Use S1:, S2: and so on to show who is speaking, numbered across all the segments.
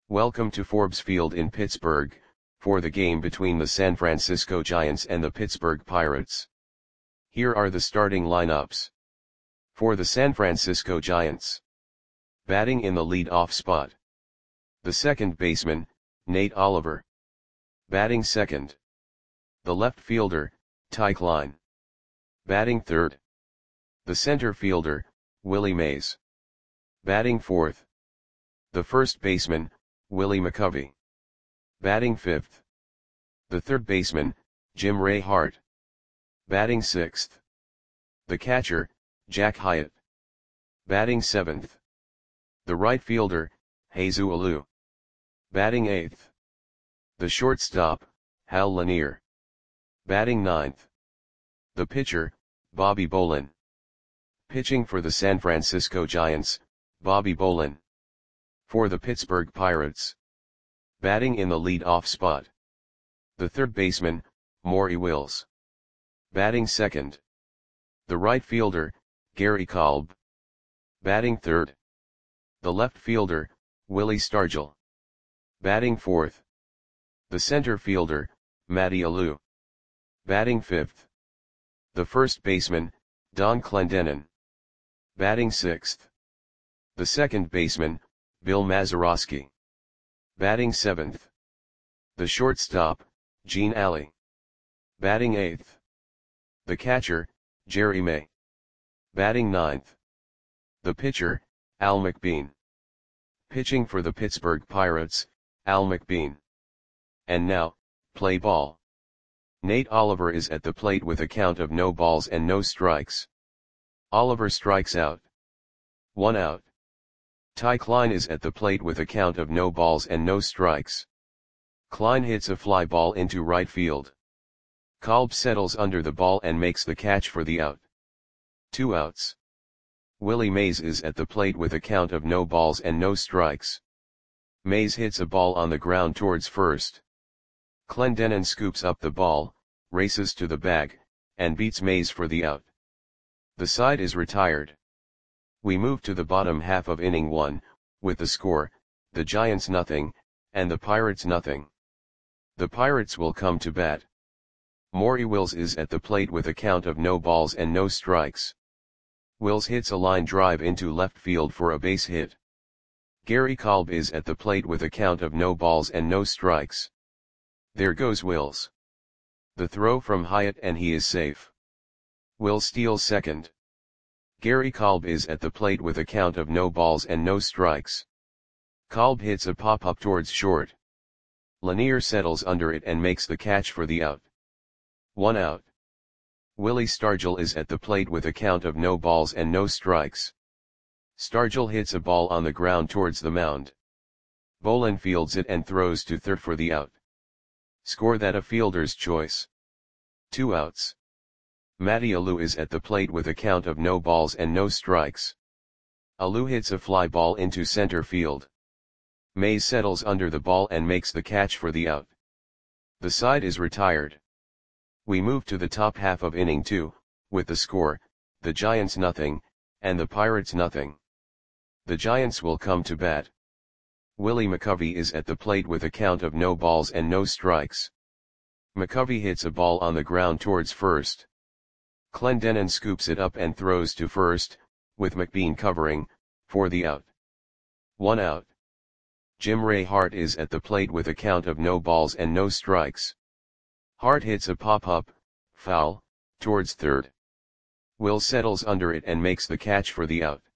S1: Welcome to Forbes Field in Pittsburgh, for the game between the San Francisco Giants and the Pittsburgh Pirates. Here are the starting lineups. For the San Francisco Giants. Batting in the lead-off spot. The second baseman, Nate Oliver. Batting second. The left fielder, Ty Klein. Batting third. The center fielder, Willie Mays. Batting fourth. The first baseman, Willie McCovey. Batting fifth. The third baseman, Jim Ray Hart. Batting sixth. The catcher, Jack Hyatt. Batting seventh. The right fielder, Jesus Alou. Batting eighth. The shortstop, Hal Lanier. Batting ninth. The pitcher, Bobby Bolin. Pitching for the San Francisco Giants, Bobby Bolin. For the Pittsburgh Pirates. Batting in the lead-off spot. The third baseman, Maury Wills. Batting second. The right fielder, Gary Kolb. Batting third. The left fielder, Willie Stargell. Batting fourth. The center fielder, Matty Alou. Batting fifth. The first baseman, Don Clendenon. Batting sixth. The second baseman, Bill Mazeroski. Batting seventh. The shortstop, Gene Alley. Batting eighth. The catcher, Jerry May. Batting ninth. The pitcher, Al McBean. Pitching for the Pittsburgh Pirates, Al McBean. And now, play ball. Nate Oliver is at the plate with a count of no balls and no strikes. Oliver strikes out. 1 out. Ty Klein is at the plate with a count of no balls and no strikes. Klein hits a fly ball into right field. Kolb settles under the ball and makes the catch for the out. 2 outs. Willie Mays is at the plate with a count of no balls and no strikes. Mays hits a ball on the ground towards first. Clendenon scoops up the ball, races to the bag, and beats Mays for the out. The side is retired. We move to the bottom half of inning 1, with the score, the Giants nothing, and the Pirates nothing. The Pirates will come to bat. Maury Wills is at the plate with a count of no balls and no strikes. Wills hits a line drive into left field for a base hit. Gary Kolb is at the plate with a count of no balls and no strikes. There goes Wills. The throw from Hyatt and he is safe. Wills steals second. Gary Kolb is at the plate with a count of no balls and no strikes. Kolb hits a pop-up towards short. Lanier settles under it and makes the catch for the out. 1 out. Willie Stargell is at the plate with a count of no balls and no strikes. Stargell hits a ball on the ground towards the mound. Bolin fields it and throws to third for the out. Score that a fielder's choice. 2 outs. Matty Alou is at the plate with a count of no balls and no strikes. Alou hits a fly ball into center field. Mays settles under the ball and makes the catch for the out. The side is retired. We move to the top half of inning 2, with the score, the Giants nothing, and the Pirates nothing. The Giants will come to bat. Willie McCovey is at the plate with a count of no balls and no strikes. McCovey hits a ball on the ground towards first. Clendenon scoops it up and throws to first, with McBean covering, for the out. 1 out. Jim Ray Hart is at the plate with a count of no balls and no strikes. Hart hits a pop-up, foul, towards third. Wills settles under it and makes the catch for the out.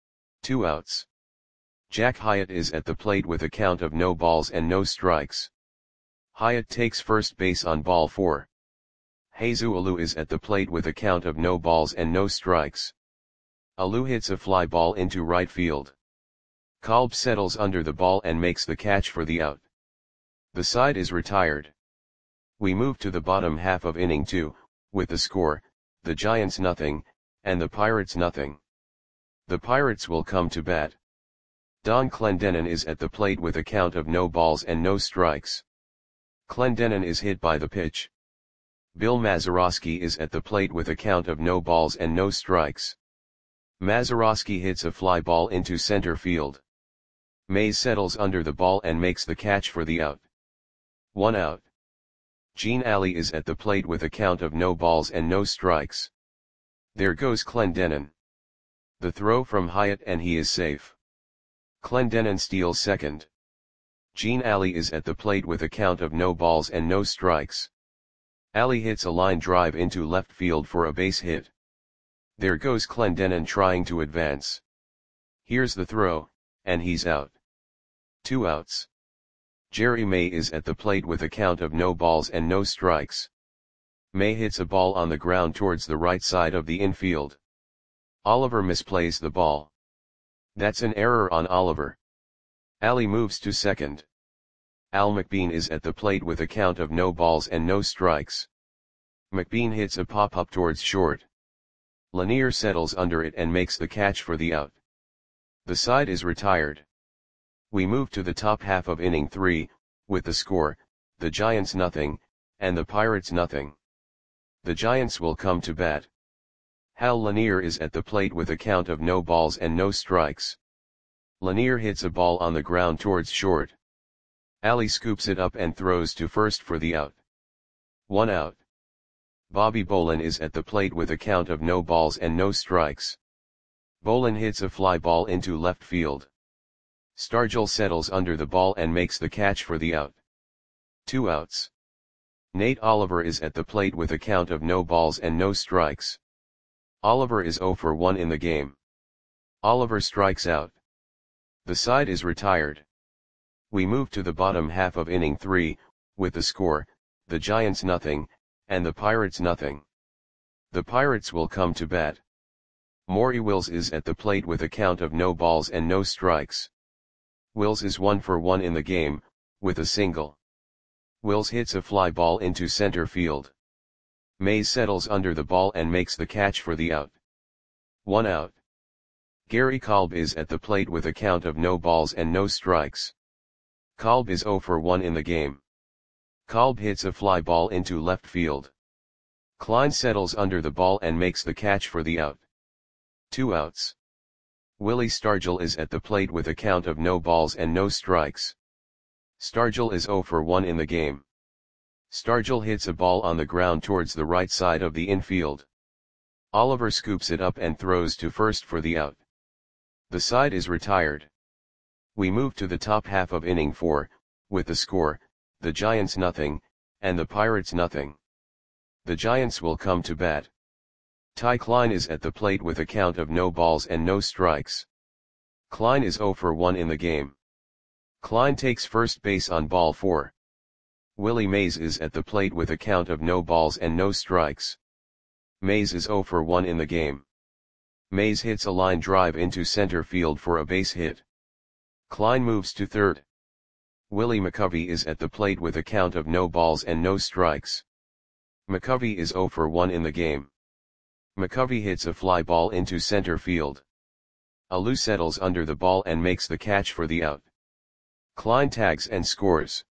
S1: 2 outs. Jack Hyatt is at the plate with a count of no balls and no strikes. Hyatt takes first base on ball 4. Jesus Alou is at the plate with a count of no balls and no strikes. Alou hits a fly ball into right field. Kolb settles under the ball and makes the catch for the out. The side is retired. We move to the bottom half of inning 2, with the score, the Giants nothing, and the Pirates nothing. The Pirates will come to bat. Don Clendenon is at the plate with a count of no balls and no strikes. Clendenon is hit by the pitch. Bill Mazeroski is at the plate with a count of no balls and no strikes. Mazeroski hits a fly ball into center field. Mays settles under the ball and makes the catch for the out. 1 out. Gene Ali is at the plate with a count of no balls and no strikes. There goes Clendenon. The throw from Hyatt and he is safe. Clendenon steals second. Gene Ali is at the plate with a count of no balls and no strikes. Ali hits a line drive into left field for a base hit. There goes Clendenon trying to advance. Here's the throw, and he's out. 2 outs. Jerry May is at the plate with a count of no balls and no strikes. May hits a ball on the ground towards the right side of the infield. Oliver misplays the ball. That's an error on Oliver. Ali moves to second. Al McBean is at the plate with a count of no balls and no strikes. McBean hits a pop-up towards short. Lanier settles under it and makes the catch for the out. The side is retired. We move to the top half of inning 3, with the score, the Giants nothing, and the Pirates nothing. The Giants will come to bat. Hal Lanier is at the plate with a count of no balls and no strikes. Lanier hits a ball on the ground towards short. Ali scoops it up and throws to first for the out. 1 out. Bobby Bolin is at the plate with a count of no balls and no strikes. Bolin hits a fly ball into left field. Stargell settles under the ball and makes the catch for the out. 2 outs. Nate Oliver is at the plate with a count of no balls and no strikes. Oliver is 0 for 1 in the game. Oliver strikes out. The side is retired. We move to the bottom half of inning 3, with the score, the Giants nothing, and the Pirates nothing. The Pirates will come to bat. Maury Wills is at the plate with a count of no balls and no strikes. Wills is 1 for 1 in the game, with a single. Wills hits a fly ball into center field. Mays settles under the ball and makes the catch for the out. 1 out. Gary Kolb is at the plate with a count of no balls and no strikes. Kolb is 0 for 1 in the game. Kolb hits a fly ball into left field. Klein settles under the ball and makes the catch for the out. 2 outs. Willie Stargell is at the plate with a count of no balls and no strikes. Stargell is 0 for 1 in the game. Stargell hits a ball on the ground towards the right side of the infield. Oliver scoops it up and throws to first for the out. The side is retired. We move to the top half of inning 4, with the score, the Giants nothing, and the Pirates nothing. The Giants will come to bat. Ty Klein is at the plate with a count of no balls and no strikes. Klein is 0 for 1 in the game. Klein takes first base on ball 4. Willie Mays is at the plate with a count of no balls and no strikes. Mays is 0 for 1 in the game. Mays hits a line drive into center field for a base hit. Klein moves to third. Willie McCovey is at the plate with a count of no balls and no strikes. McCovey is 0 for 1 in the game. McCovey hits a fly ball into center field. Alou settles under the ball and makes the catch for the out. Klein tags and scores.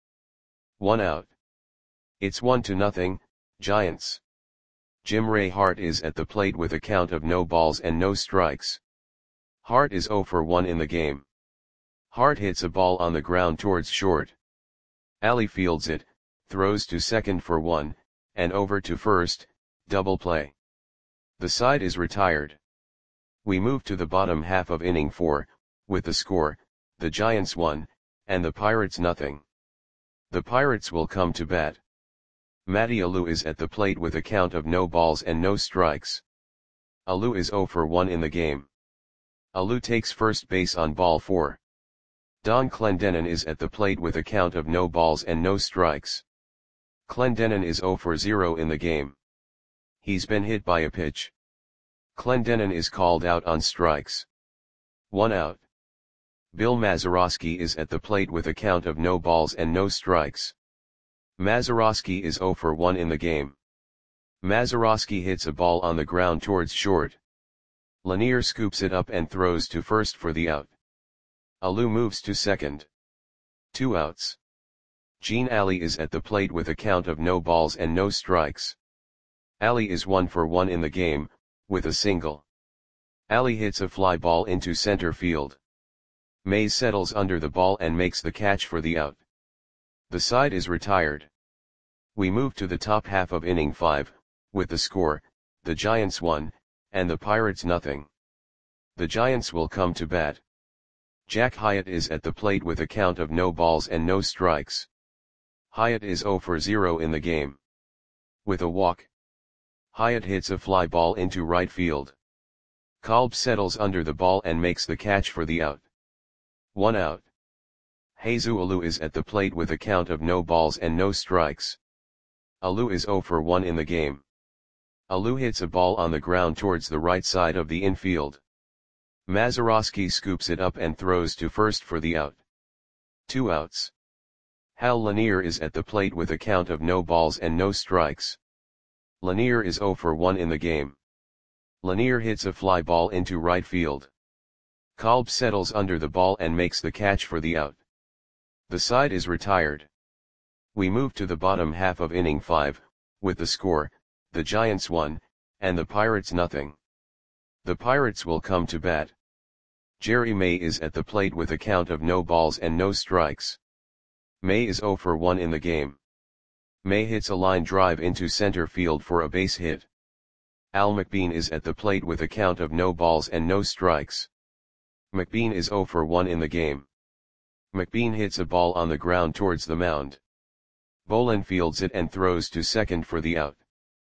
S1: 1 out. It's 1-0, Giants. Jim Ray Hart is at the plate with a count of no balls and no strikes. Hart is 0 for 1 in the game. Hart hits a ball on the ground towards short. Ali fields it, throws to second for 1, and over to first, double play. The side is retired. We move to the bottom half of inning 4, with the score, the Giants 1, and the Pirates nothing. The Pirates will come to bat. Matty Alou is at the plate with a count of no balls and no strikes. Alou is 0 for 1 in the game. Alou takes first base on ball 4. Don Clendenon is at the plate with a count of no balls and no strikes. Clendenon is 0 for 0 in the game. He's been hit by a pitch. Clendenon is called out on strikes. 1 out. Bill Mazeroski is at the plate with a count of no balls and no strikes. Mazeroski is 0 for 1 in the game. Mazeroski hits a ball on the ground towards short. Lanier scoops it up and throws to first for the out. Alou moves to second. 2 outs. Gene Ali is at the plate with a count of no balls and no strikes. Ali is 1 for 1 in the game, with a single. Ali hits a fly ball into center field. Mays settles under the ball and makes the catch for the out. The side is retired. We move to the top half of inning 5, with the score, the Giants 1, and the Pirates nothing. The Giants will come to bat. Jack Hyatt is at the plate with a count of no balls and no strikes. Hyatt is 0 for 0 in the game. With a walk, Hyatt hits a fly ball into right field. Kolb settles under the ball and makes the catch for the out. 1 out. Jesus Alou is at the plate with a count of no balls and no strikes. Alou is 0 for 1 in the game. Alou hits a ball on the ground towards the right side of the infield. Mazeroski scoops it up and throws to first for the out. 2 outs. Hal Lanier is at the plate with a count of no balls and no strikes. Lanier is 0 for 1 in the game. Lanier hits a fly ball into right field. Kolb settles under the ball and makes the catch for the out. The side is retired. We move to the bottom half of inning 5, with the score, the Giants 1, and the Pirates nothing. The Pirates will come to bat. Jerry May is at the plate with a count of no balls and no strikes. May is 0 for 1 in the game. May hits a line drive into center field for a base hit. Al McBean is at the plate with a count of no balls and no strikes. McBean is 0 for 1 in the game. McBean hits a ball on the ground towards the mound. Bolin fields it and throws to second for the out.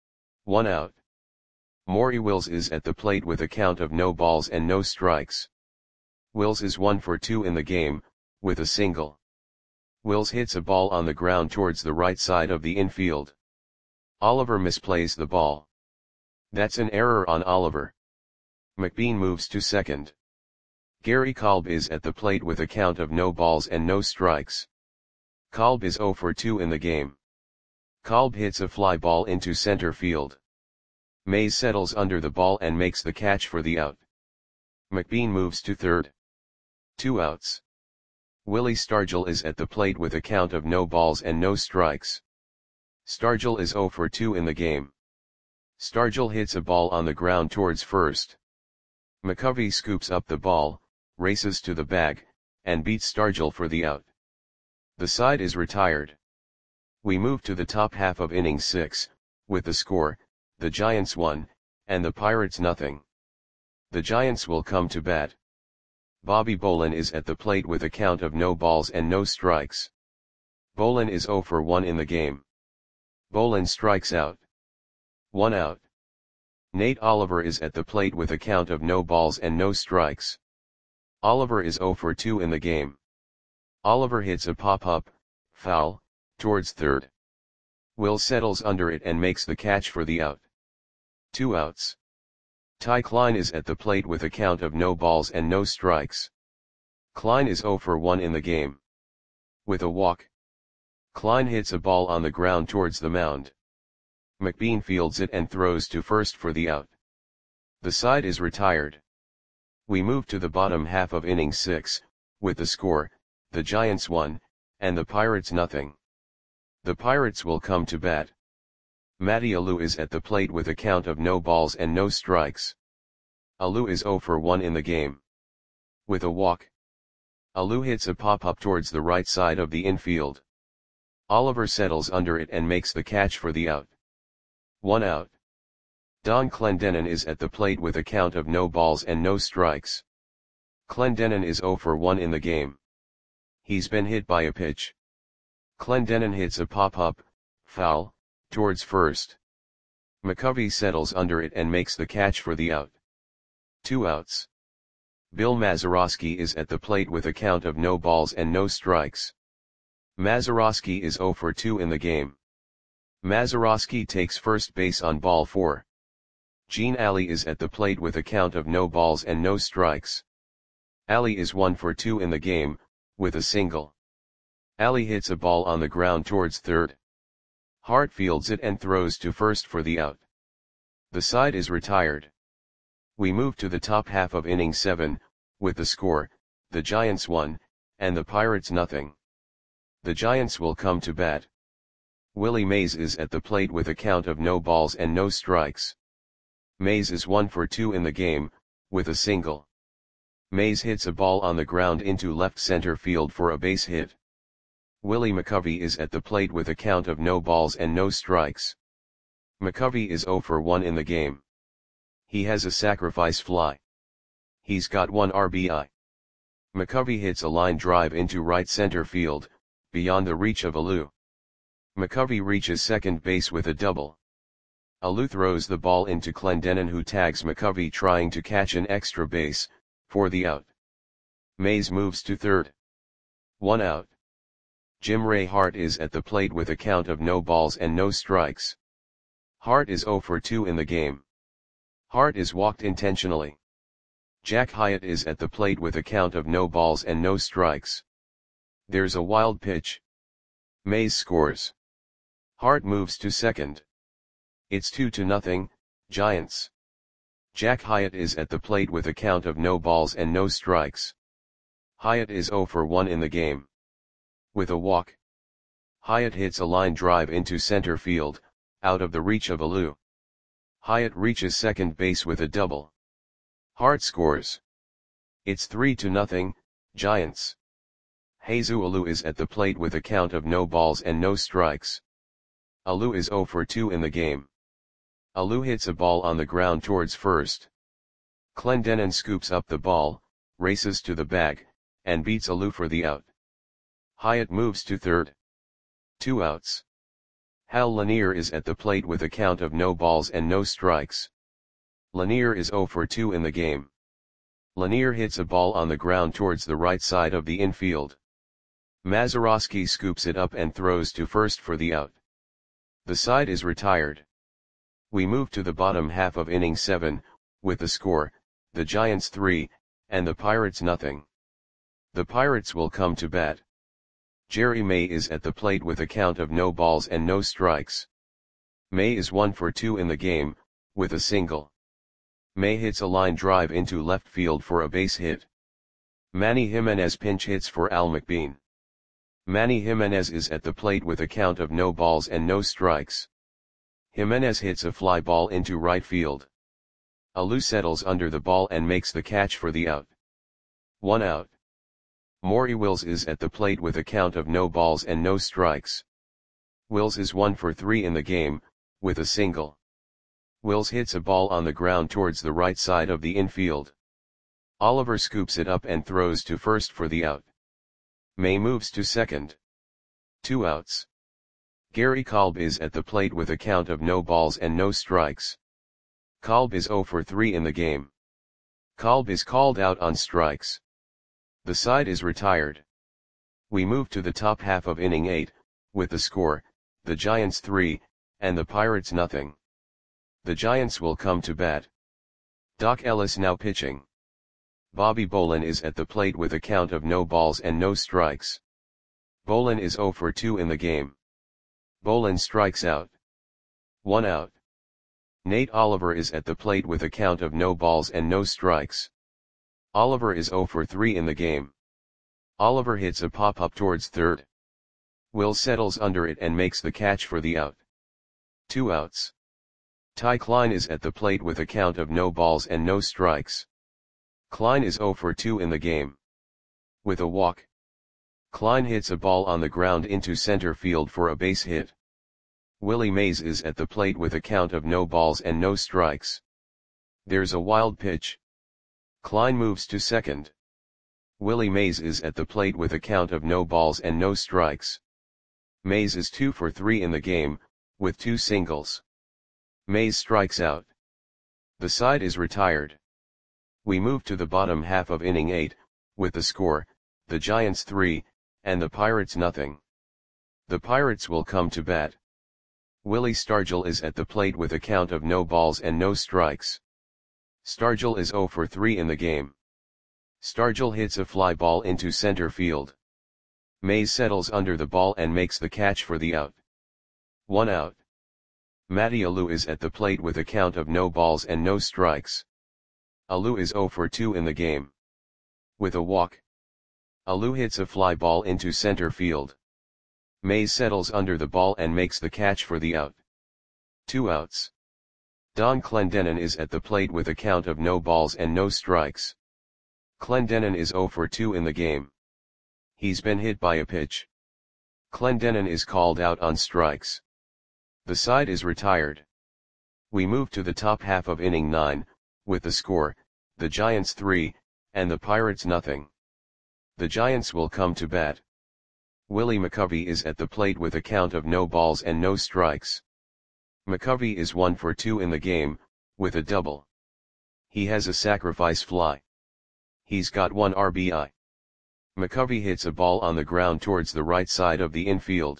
S1: 1 out. Maury Wills is at the plate with a count of no balls and no strikes. Wills is 1 for 2 in the game, with a single. Wills hits a ball on the ground towards the right side of the infield. Oliver misplays the ball. That's an error on Oliver. McBean moves to second. Gary Kolb is at the plate with a count of no balls and no strikes. Kolb is 0 for 2 in the game. Kolb hits a fly ball into center field. Mays settles under the ball and makes the catch for the out. McBean moves to third. 2 outs. Willie Stargell is at the plate with a count of no balls and no strikes. Stargell is 0 for 2 in the game. Stargell hits a ball on the ground towards first. McCovey scoops up the ball, races to the bag, and beats Stargell for the out. The side is retired. We move to the top half of inning 6, with the score, the Giants 1, and the Pirates nothing. The Giants will come to bat. Bobby Bolin is at the plate with a count of no balls and no strikes. Bolin is 0 for 1 in the game. Bolin strikes out. 1 out. Nate Oliver is at the plate with a count of no balls and no strikes. Oliver is 0 for 2 in the game. Oliver hits a pop-up, foul, towards third. Will settles under it and makes the catch for the out. 2 outs. Ty Klein is at the plate with a count of no balls and no strikes. Klein is 0 for 1 in the game. With a walk, Klein hits a ball on the ground towards the mound. McBean fields it and throws to first for the out. The side is retired. We move to the bottom half of inning 6, with the score, the Giants 1, and the Pirates nothing. The Pirates will come to bat. Matty Alou is at the plate with a count of no balls and no strikes. Alou is 0 for 1 in the game. With a walk, Alou hits a pop-up towards the right side of the infield. Oliver settles under it and makes the catch for the out. 1 out. Don Clendenin is at the plate with a count of no balls and no strikes. Clendenin is 0 for 1 in the game. He's been hit by a pitch. Clendenin hits a pop-up, foul, towards first. McCovey settles under it and makes the catch for the out. 2 outs. Bill Mazeroski is at the plate with a count of no balls and no strikes. Mazeroski is 0 for 2 in the game. Mazeroski takes first base on ball 4. Gene Alley is at the plate with a count of no balls and no strikes. Alley is 1 for 2 in the game, with a single. Alley hits a ball on the ground towards third. Hart fields it and throws to first for the out. The side is retired. We move to the top half of inning 7, with the score, the Giants 1, and the Pirates nothing. The Giants will come to bat. Willie Mays is at the plate with a count of no balls and no strikes. Mays is 1 for 2 in the game, with a single. Mays hits a ball on the ground into left center field for a base hit. Willie McCovey is at the plate with a count of no balls and no strikes. McCovey is 0 for 1 in the game. He has a sacrifice fly. He's got 1 RBI. McCovey hits a line drive into right center field, beyond the reach of Alou. McCovey reaches second base with a double. Alou throws the ball into Clendenon, who tags McCovey trying to catch an extra base, for the out. Mays moves to third. 1 out. Jim Ray Hart is at the plate with a count of no balls and no strikes. Hart is 0 for 2 in the game. Hart is walked intentionally. Jack Hyatt is at the plate with a count of no balls and no strikes. There's a wild pitch. Mays scores. Hart moves to second. It's 2-0, Giants. Jack Hyatt is at the plate with a count of no balls and no strikes. Hyatt is 0 for 1 in the game. With a walk, Hyatt hits a line drive into center field, out of the reach of Alou. Hyatt reaches second base with a double. Hart scores. It's 3-0, Giants. Jesus Alou is at the plate with a count of no balls and no strikes. Alou is 0 for 2 in the game. Alou hits a ball on the ground towards first. Clendenon scoops up the ball, races to the bag, and beats Alou for the out. Hyatt moves to third. 2 outs. Hal Lanier is at the plate with a count of no balls and no strikes. Lanier is 0 for 2 in the game. Lanier hits a ball on the ground towards the right side of the infield. Mazeroski scoops it up and throws to first for the out. The side is retired. We move to the bottom half of inning 7, with the score, the Giants 3, and the Pirates nothing. The Pirates will come to bat. Jerry May is at the plate with a count of no balls and no strikes. May is 1 for 2 in the game, with a single. May hits a line drive into left field for a base hit. Manny Jimenez pinch hits for Al McBean. Manny Jimenez is at the plate with a count of no balls and no strikes. Jimenez hits a fly ball into right field. Alou settles under the ball and makes the catch for the out. 1 out. Maury Wills is at the plate with a count of no balls and no strikes. Wills is 1 for 3 in the game, with a single. Wills hits a ball on the ground towards the right side of the infield. Oliver scoops it up and throws to first for the out. May moves to second. 2 outs. Gary Kolb is at the plate with a count of no balls and no strikes. Kolb is 0 for 3 in the game. Kolb is called out on strikes. The side is retired. We move to the top half of inning 8, with the score, the Giants 3, and the Pirates nothing. The Giants will come to bat. Doc Ellis now pitching. Bobby Bolin is at the plate with a count of no balls and no strikes. Bolin is 0 for 2 in the game. Bolin strikes out. 1 out. Nate Oliver is at the plate with a count of no balls and no strikes. Oliver is 0 for 3 in the game. Oliver hits a pop-up towards third. Will settles under it and makes the catch for the out. 2 outs. Ty Klein is at the plate with a count of no balls and no strikes. Klein is 0 for 2 in the game. With a walk, Klein hits a ball on the ground into center field for a base hit. Willie Mays is at the plate with a count of no balls and no strikes. There's a wild pitch. Klein moves to second. Willie Mays is at the plate with a count of no balls and no strikes. Mays is 2 for 3 in the game, with 2 singles. Mays strikes out. The side is retired. We move to the bottom half of inning 8, with the score, the Giants 3, and the Pirates nothing. The Pirates will come to bat. Willie Stargell is at the plate with a count of no balls and no strikes. Stargell is 0 for 3 in the game. Stargell hits a fly ball into center field. Mays settles under the ball and makes the catch for the out. 1 out. Matty Alou is at the plate with a count of no balls and no strikes. Alou is 0 for 2 in the game. With a walk, Alou hits a fly ball into center field. Mays settles under the ball and makes the catch for the out. 2 outs. Don Clendenon is at the plate with a count of no balls and no strikes. Clendenon is 0 for 2 in the game. He's been hit by a pitch. Clendenon is called out on strikes. The side is retired. We move to the top half of inning 9, with the score, the Giants 3, and the Pirates nothing. The Giants will come to bat. Willie McCovey is at the plate with a count of no balls and no strikes. McCovey is 1 for 2 in the game, with a double. He has a sacrifice fly. He's got 1 RBI. McCovey hits a ball on the ground towards the right side of the infield.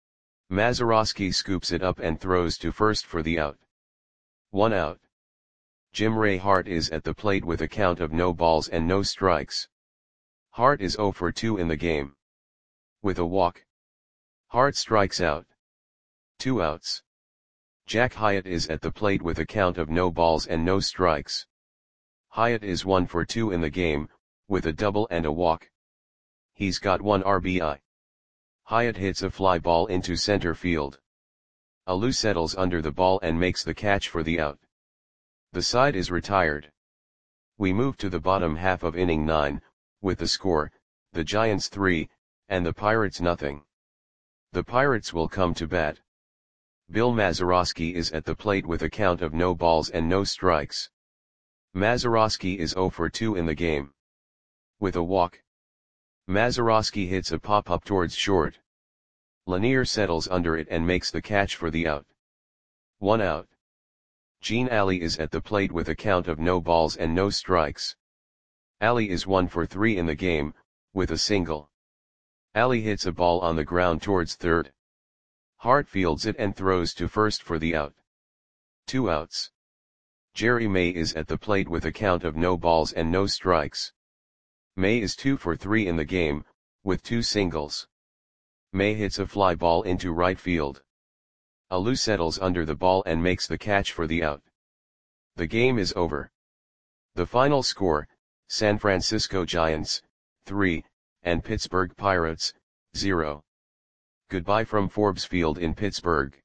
S1: Mazeroski scoops it up and throws to first for the out. 1 out. Jim Ray Hart is at the plate with a count of no balls and no strikes. Hart is 0 for 2 in the game. With a walk. Hart strikes out. 2 outs. Jack Hyatt is at the plate with a count of no balls and no strikes. Hyatt is 1 for 2 in the game, with a double and a walk. He's got 1 RBI. Hyatt hits a fly ball into center field. Alou settles under the ball and makes the catch for the out. The side is retired. We move to the bottom half of inning 9, with the score, the Giants 3, and the Pirates nothing. The Pirates will come to bat. Bill Mazeroski is at the plate with a count of no balls and no strikes. Mazeroski is 0 for 2 in the game. With a walk. Mazeroski hits a pop-up towards short. Lanier settles under it and makes the catch for the out. 1 out. Gene Alley is at the plate with a count of no balls and no strikes. Alley is 1 for 3 in the game, with a single. Alley hits a ball on the ground towards third. Hart fields it and throws to first for the out. 2 outs. Jerry May is at the plate with a count of no balls and no strikes. May is 2 for 3 in the game, with 2 singles. May hits a fly ball into right field. Alou settles under the ball and makes the catch for the out. The game is over. The final score, San Francisco Giants, 3, and Pittsburgh Pirates, 0. Goodbye from Forbes Field in Pittsburgh.